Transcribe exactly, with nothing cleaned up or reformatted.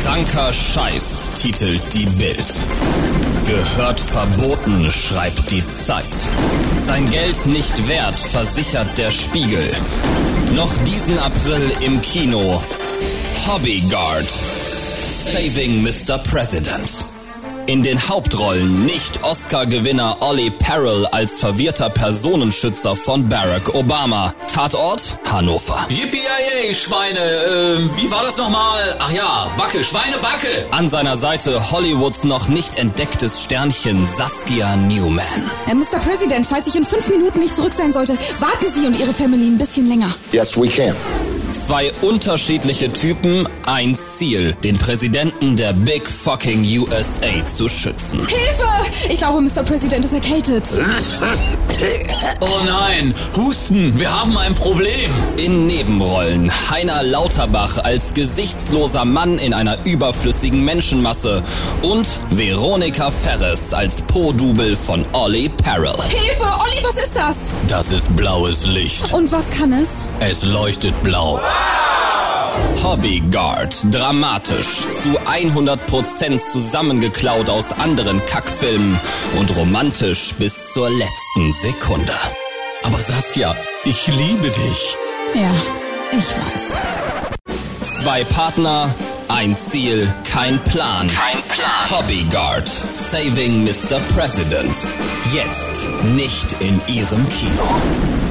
Kranker Scheiß, titelt die Bild. Gehört verboten, schreibt die Zeit. Sein Geld nicht wert, versichert der Spiegel. Noch diesen April im Kino. Hobbyguard, Saving Mister President. In den Hauptrollen Nicht-Oscar-Gewinner Ollie Parrell als verwirrter Personenschützer von Barack Obama. Tatort Hannover. Yippie-yay, Schweine. Äh, wie war das nochmal? Ach ja, Backe, Schweinebacke. An seiner Seite Hollywoods noch nicht entdecktes Sternchen Saskia Newman. Äh, Mister President, falls ich in fünf Minuten nicht zurück sein sollte, warten Sie und Ihre Family ein bisschen länger. Yes, we can. Zwei unterschiedliche Typen, ein Ziel, den Präsidenten der Big Fucking U S A zu schützen. Hilfe! Ich glaube, Mister President ist erkältet. Oh nein, Husten, wir haben ein Problem. In Nebenrollen Heiner Lauterbach als gesichtsloser Mann in einer überflüssigen Menschenmasse und Veronika Ferres als Po-Double von Ollie Parrell. Hilfe! Olli, was ist das? Das ist blaues Licht. Und was kann es? Es leuchtet blau. Hobbyguard, dramatisch, zu hundert Prozent zusammengeklaut aus anderen Kackfilmen und romantisch bis zur letzten Sekunde. Aber Saskia, ich liebe dich. Ja, ich weiß. Zwei Partner, ein Ziel, kein Plan. Kein Plan. Hobbyguard, Saving Mister President. Jetzt nicht in Ihrem Kino.